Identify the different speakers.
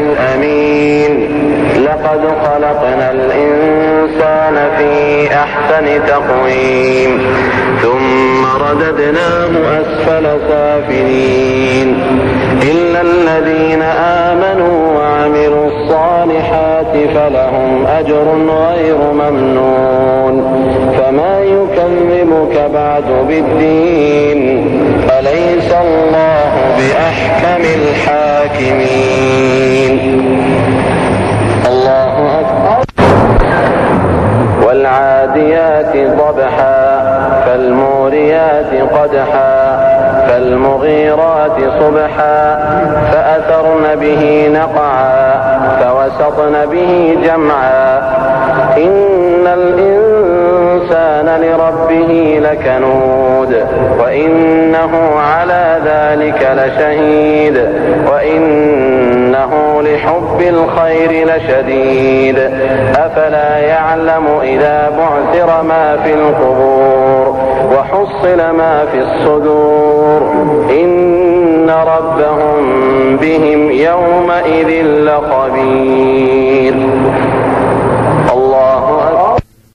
Speaker 1: الأمين لقد خلقنا الإنسان في أحسن تقويم ثم رددناه أسفل سافلين إلا الذين آمنوا وعملوا الصالحات فلهم أجر غير ممنون فما يكذبك بعد بالدين أليس الله بأحكم الحاكمين. الله أكبر. والعاديات ضبحا فالموريات قدحا فالمغيرات صبحا فأثرن به نقعا فوسطن به جمعا إن الإنسان لربه لكنود وإنه على ذلك لشهيد وإنه لحب الخير لشديد أفلا يعلم إذا بعثر ما في القبور وحصل ما في الصدور إن ربهم بهم يومئذ لخبير.